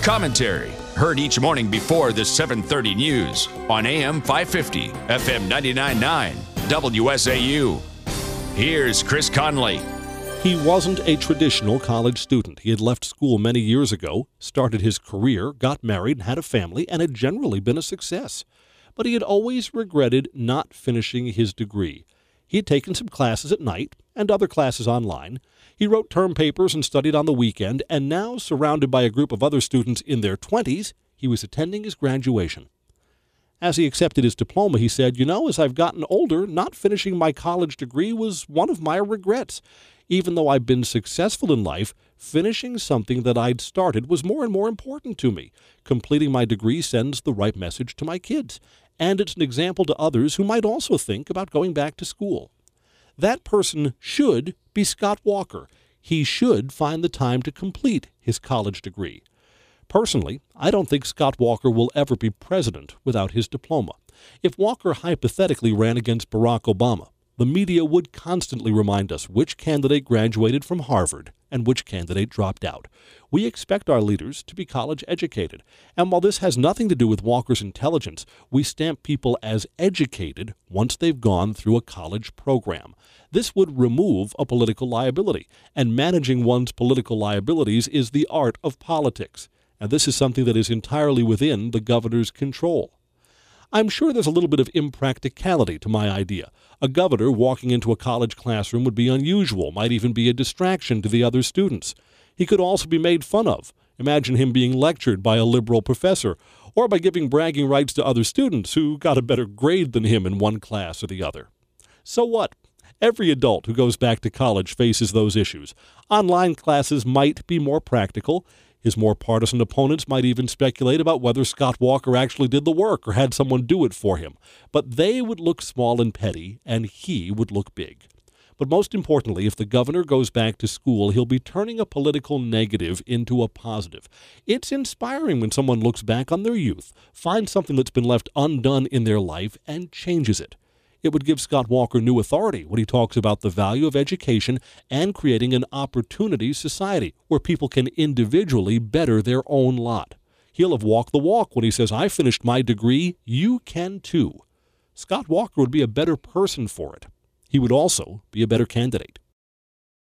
Commentary, heard each morning before the 7:30 news on AM 550, FM 99.9, WSAU. Here's Chris Conley. He wasn't a traditional college student. He had left school many years ago, started his career, got married, had a family, and had generally been a success. But he had always regretted not finishing his degree. He had taken some classes at night and other classes online. He wrote term papers and studied on the weekend, and now, surrounded by a group of other students in their 20s, he was attending his graduation. As he accepted his diploma, he said, as I've gotten older, not finishing my college degree was one of my regrets. Even though I've been successful in life, finishing something that I'd started was more and more important to me. Completing my degree sends the right message to my kids, and it's an example to others who might also think about going back to school. That person should be Scott Walker. He should find the time to complete his college degree. Personally, I don't think Scott Walker will ever be president without his diploma. If Walker hypothetically ran against Barack Obama, the media would constantly remind us which candidate graduated from Harvard and which candidate dropped out. We expect our leaders to be college educated. And while this has nothing to do with Walker's intelligence, we stamp people as educated once they've gone through a college program. This would remove a political liability, and managing one's political liabilities is the art of politics. And this is something that is entirely within the governor's control. I'm sure there's a little bit of impracticality to my idea. A governor walking into a college classroom would be unusual, might even be a distraction to the other students. He could also be made fun of. Imagine him being lectured by a liberal professor, or by giving bragging rights to other students who got a better grade than him in one class or the other. So what? Every adult who goes back to college faces those issues. Online classes might be more practical. His more partisan opponents might even speculate about whether Scott Walker actually did the work or had someone do it for him. But they would look small and petty, and he would look big. But most importantly, if the governor goes back to school, he'll be turning a political negative into a positive. It's inspiring when someone looks back on their youth, finds something that's been left undone in their life, and changes it. It would give Scott Walker new authority when he talks about the value of education and creating an opportunity society where people can individually better their own lot. He'll have walked the walk when he says, I finished my degree, you can too. Scott Walker would be a better person for it. He would also be a better candidate.